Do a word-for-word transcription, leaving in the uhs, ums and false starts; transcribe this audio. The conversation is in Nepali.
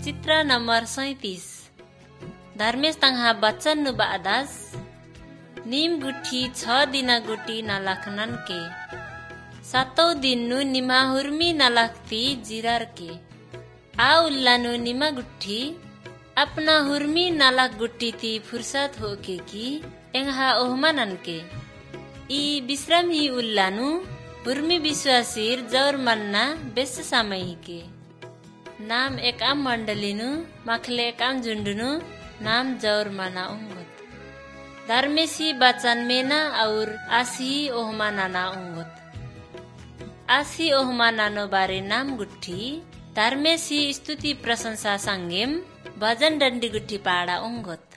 चित्र नम्बर सैतीस धर्मेश तंहा बच्चन नु बादास नीम गुठी छ दिना गुटी नलखनन के सातौ दिन नु निमा हुर्मी नलखती जिरार के आ उल्लानु निमा गुठी अपना हुर्मी नलख गुट्टी ती फुर्सत होके की एंहा ओहमनन के ई विश्राम ही उल्लानु हुर्मी विश्वासीर जौर मन्ना बेस समय के नाम एकाम मंडलिनु मखले एकाम जुंडुनु नाम जौर मना उंगुत धर्मेशी बचन मेना और आसी ओहमा नाना उंगुत आसी ओहमा नानो बारे नाम गुट्ठी धर्मेशी स्तुति प्रशंसा संगेम भजन डंडी गुट्ठी पाड़ा उंगुत